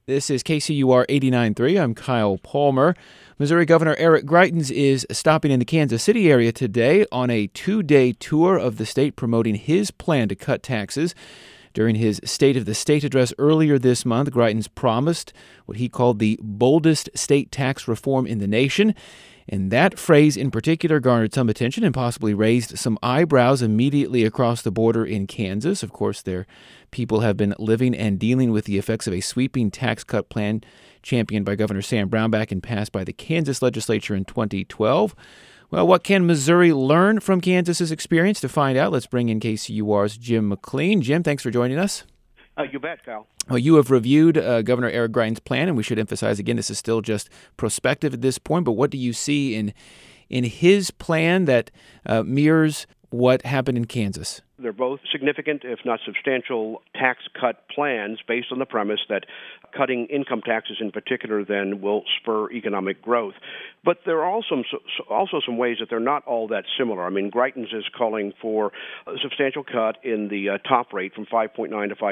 This is KCUR 89.3. I'm Kyle Palmer. Missouri Governor Eric Greitens is stopping in the Kansas City area today on a 2-day tour of the state promoting his plan to cut taxes. During his State of the State address earlier this month, Greitens promised what he called the boldest state tax reform in the nation. And that phrase in particular garnered some attention and possibly raised some eyebrows immediately across the border in Kansas. Of course, their people have been living and dealing with the effects of a sweeping tax cut plan championed by Governor Sam Brownback and passed by the Kansas legislature in 2012. Well, what can Missouri learn from Kansas's experience? To find out, let's bring in KCUR's Jim McLean. Jim, thanks for joining us. You bet, Kyle. Well, you have reviewed Governor Eric Greitens' plan, and we should emphasize again, this is still just prospective at this point. But what do you see in his plan that mirrors what happened in Kansas? They're both significant, if not substantial, tax cut plans based on the premise that cutting income taxes in particular then will spur economic growth. But there are also some ways that they're not all that similar. I mean, Greitens is calling for a substantial cut in the top rate from 5.9 to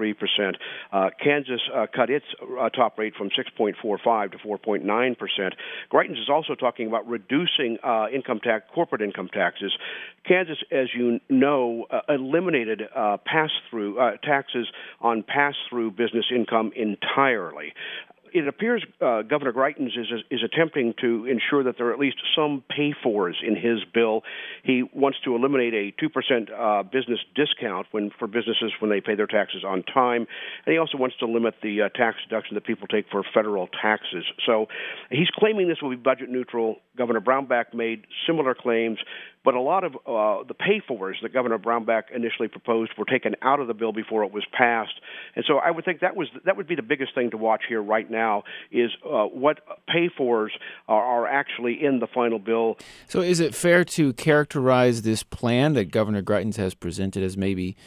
5.3%. Kansas cut its top rate from 6.45 to 4.9%. Greitens is also talking about reducing corporate income taxes. Kansas, as you know, eliminated pass-through taxes on pass-through business income entirely. It appears Governor Greitens is attempting to ensure that there are at least some pay-fors in his bill. He wants to eliminate a 2% business discount for businesses when they pay their taxes on time, and he also wants to limit the tax deduction that people take for federal taxes. So he's claiming this will be budget neutral. Governor Brownback made similar claims, but a lot of the pay-fors that Governor Brownback initially proposed were taken out of the bill before it was passed. And so I would think that would be the biggest thing to watch here right now is what pay-fors are actually in the final bill. So is it fair to characterize this plan that Governor Greitens has presented as maybe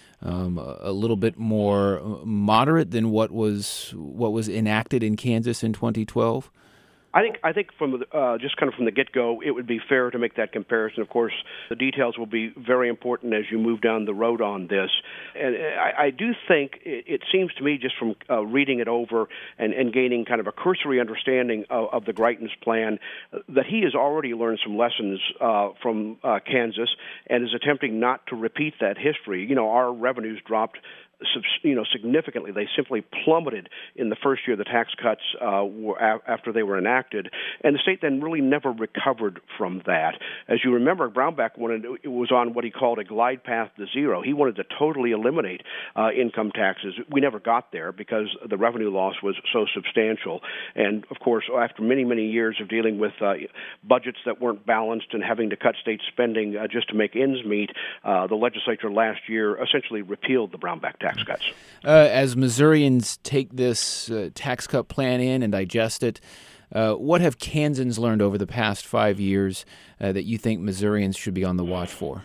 a little bit more moderate than what was enacted in Kansas in 2012? I think from just kind of from the get-go, it would be fair to make that comparison. Of course, the details will be very important as you move down the road on this. And I do think it seems to me, just from reading it over and gaining kind of a cursory understanding of the Greitens plan, that he has already learned some lessons from Kansas and is attempting not to repeat that history. You know, our revenues dropped significantly. They simply plummeted in the first year the tax cuts after they were enacted, and the state then really never recovered from that. As you remember, Brownback was on what he called a glide path to zero. He wanted to totally eliminate income taxes. We never got there because the revenue loss was so substantial. And of course, after many, many years of dealing with budgets that weren't balanced and having to cut state spending just to make ends meet, the legislature last year essentially repealed the Brownback tax cuts. As Missourians take this tax cut plan in and digest it, what have Kansans learned over the past 5 years that you think Missourians should be on the watch for?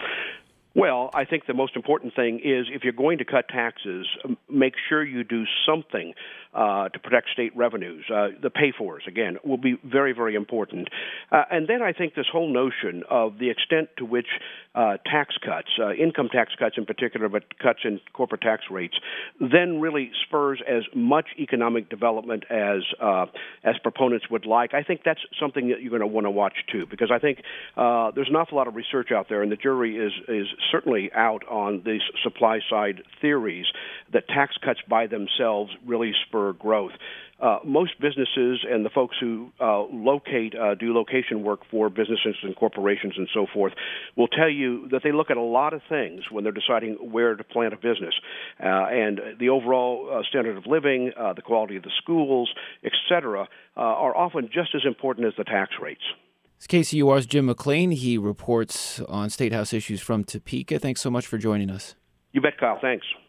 Well, I think the most important thing is if you're going to cut taxes, make sure you do something to protect state revenues. The pay-fors, again, will be very, very important. And then I think this whole notion of the extent to which tax cuts, income tax cuts in particular, but cuts in corporate tax rates, then really spurs as much economic development as proponents would like. I think that's something that you're going to want to watch too, because I think there's an awful lot of research out there, and the jury is certainly out on these supply side theories that tax cuts by themselves really spur growth. Most businesses and the folks who do location work for businesses and corporations and so forth will tell you that they look at a lot of things when they're deciding where to plant a business. And the overall standard of living, the quality of the schools, et cetera, are often just as important as the tax rates. It's KCUR's Jim McLean. He reports on State House issues from Topeka. Thanks so much for joining us. You bet, Kyle. Thanks.